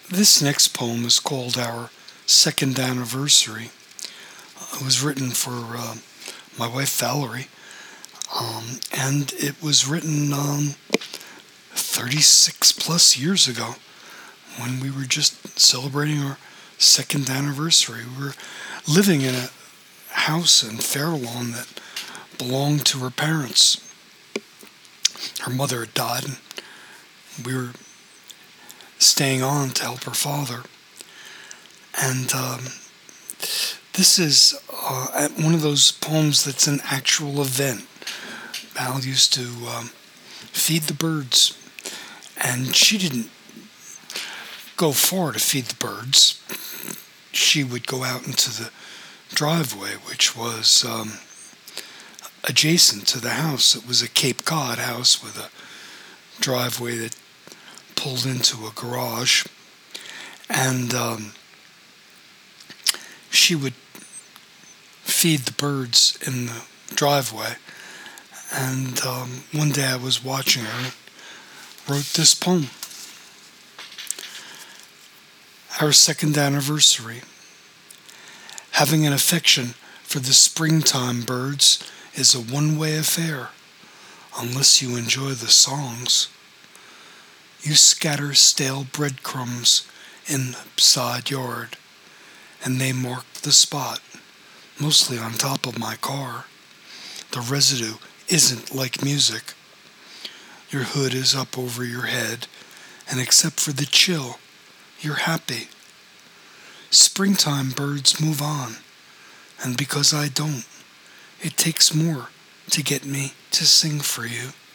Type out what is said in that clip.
This next poem is called Our Second Anniversary. It was written for my wife Valerie, and it was written 36 plus years ago when we were just celebrating our second anniversary. We were living in a house in Fairlawn that belonged to her parents. Her mother had died, and we were staying on to help her father. And this is one of those poems that's an actual event. Val used to feed the birds, and she didn't go far to feed the birds. She would go out into the driveway, which was adjacent to the house. It was a Cape Cod house with a driveway that pulled into a garage, and she would feed the birds in the driveway. And one day I was watching her, wrote this poem. Our second anniversary. Having an affection for the springtime birds is a one-way affair, unless you enjoy the songs. You scatter stale breadcrumbs in the side yard, and they mark the spot, mostly on top of my car. The residue isn't like music. Your hood is up over your head, and except for the chill, you're happy. Springtime birds move on, and because I don't, it takes more to get me to sing for you.